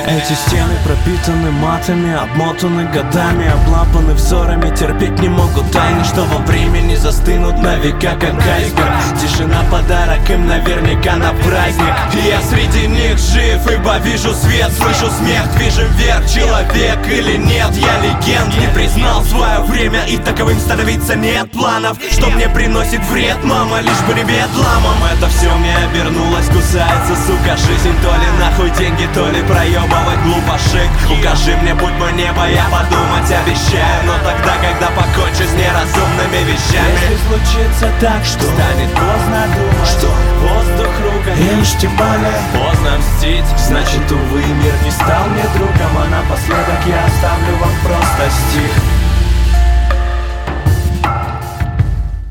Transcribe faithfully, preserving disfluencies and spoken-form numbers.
Эти стены пропитаны матами, обмотаны годами, облапаны взорами, терпеть не могут тайны, что во времени застынут на века, как айсберг. Тишина подарок им наверняка на праздник. И я среди них жив, ибо вижу свет, слышу смех, движем вверх. Человек или нет, я легенд. Не признал свое время, и таковым становиться нет планов. Что мне приносит вред, мама, лишь бы не бедламом. Это все мне обернулось, кусается, сука, жизнь. То ли нахуй деньги, то ли проебывать глупошик. Укажи мне путь по небо, я подумать обещаю. Но тогда, когда покончу с неразумными вещами. Если случится так, что станет поздно думать, что воздух ругает, и уж тем более поздно мстить, значит, увы, мир не стал мне другом. А напоследок я оставлю вам просто стих.